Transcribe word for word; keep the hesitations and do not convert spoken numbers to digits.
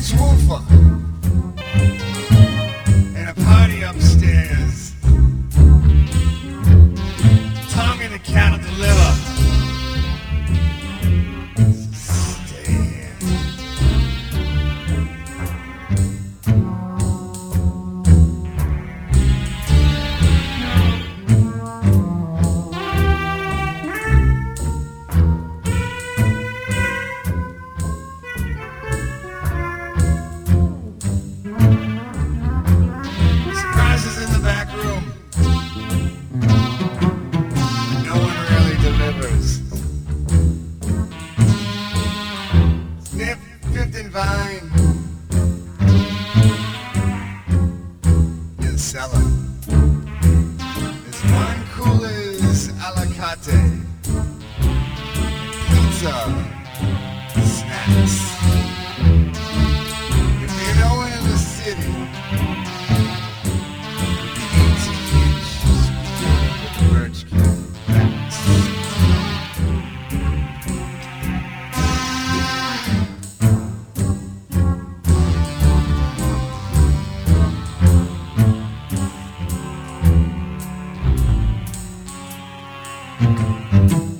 inch woofer and a party upstairs. Tongue in a cattle deliver. Stay here. Surprises in the back room. No one really delivers. Sniff, Fifth and Vine. In the cellar. There's one Coolers a la carte. Pizza. Snacks. If you're going in the city, Birch King. Thanks.